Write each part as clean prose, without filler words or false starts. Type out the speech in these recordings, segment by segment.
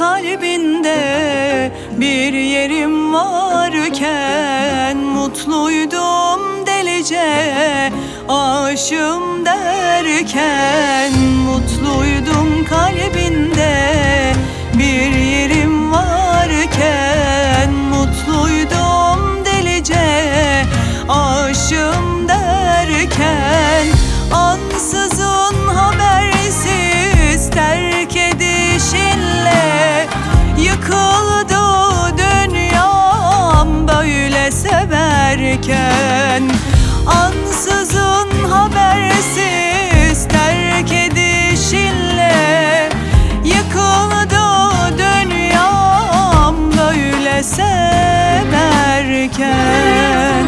kalbinde bir yerim varken, mutluydum delice aşığım derken. Mutluydum kalbinde bir yerim varken, mutluydum delice aşığım derken. Ansızın habersiz terk edişinle yıkıldı dünyam böyle severken. Ansızın habersiz terk edişinle yıkıldı dünyam böyle severken.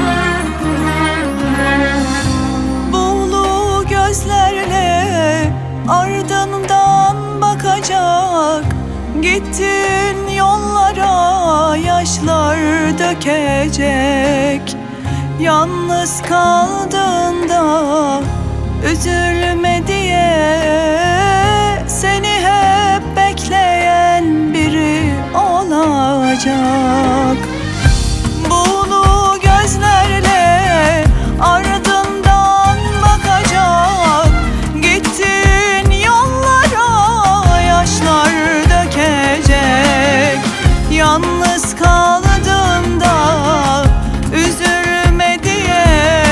Buğulu gözlerle ardından bakacak, gittin yollara yaşlar dökecek. Yalnız kaldığında üzülme diye seni hep bekleyen biri olacak. Buğulu gözlerle ardından bakacak, gittin yollara yaşlar dökecek. Yalnız kaldığında üzülme diye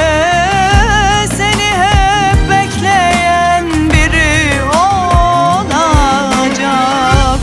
seni hep bekleyen biri olacak.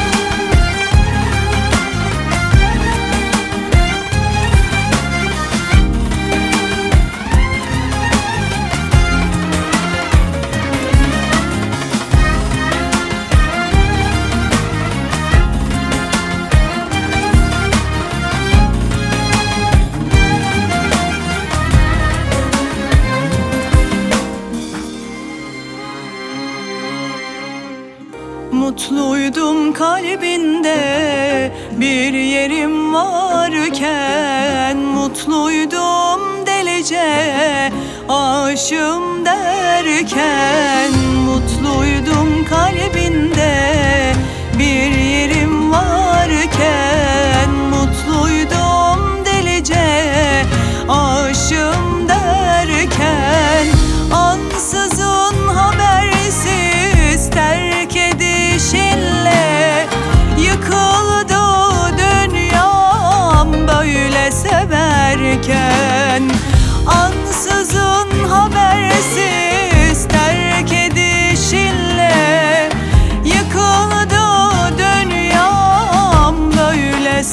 Mutluydum kalbinde bir yerim varken, mutluydum delice aşığım derken. Mutluydum kalbinde bir yerim varken, mutluydum delice aşığım derken. Ansızın habersiz terk edişinle yıkıldı dünyam böyle severken. Ansızın habersiz terk edişinle yıkıldı dünyam böyle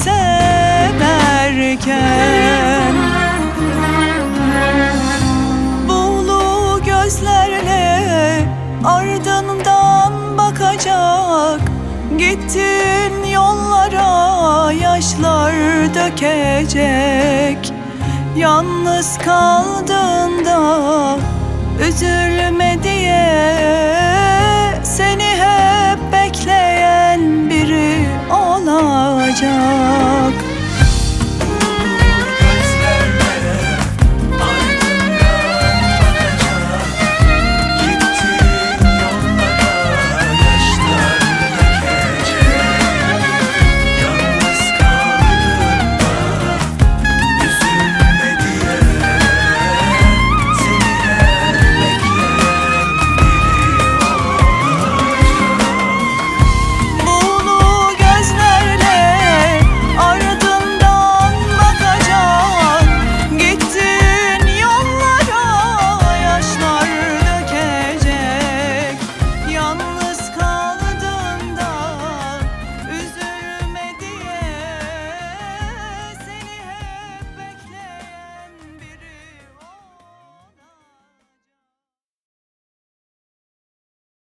severken. Buğulu gözlerle ardından bakacak, gittin yollara yaşlar dökecek. Yalnız kaldığında üzülme diye seni hep bekleyen biri olacak.